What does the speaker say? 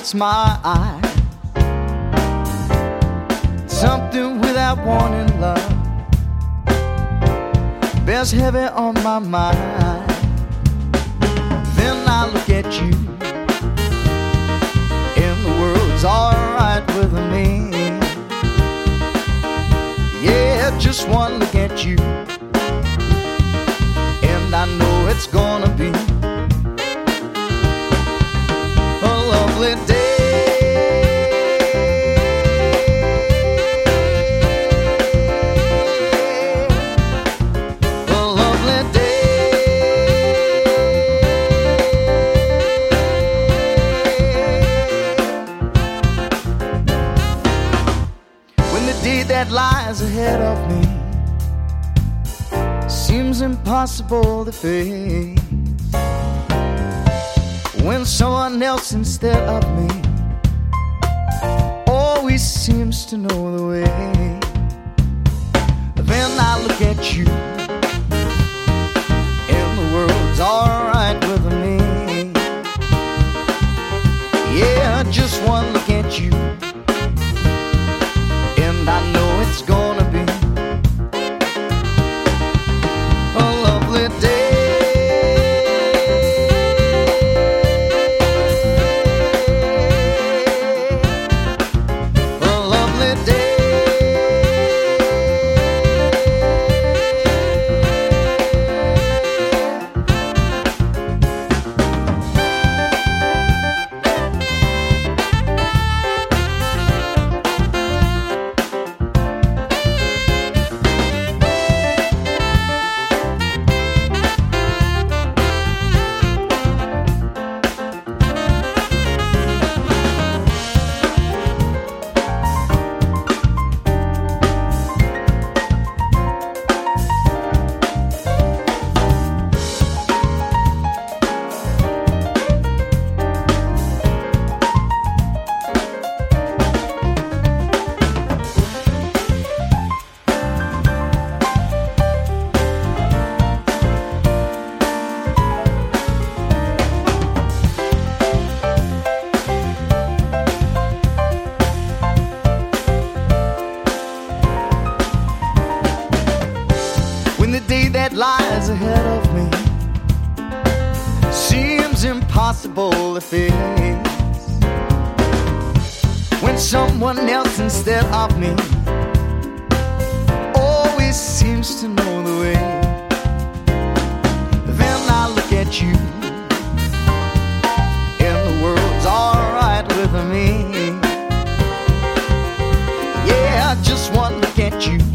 catch my eye. Something without warning, love, bears heavy on my mind. Then I look at you, and the world's alright with me. Yeah, just one look at you, and I know it's gonna be a lovely day. That lies ahead of me seems impossible to face, when someone else instead of me always seems to know the way. Then I look at you, and the world's alright with me. Yeah, just one look at you, and I know it's gonna be a lovely day. A lovely day. When the day that lies ahead of me seems impossible to face, when someone else instead of me always seems to know the way. Then I look at you, and the world's alright with me. Yeah, just one look at you,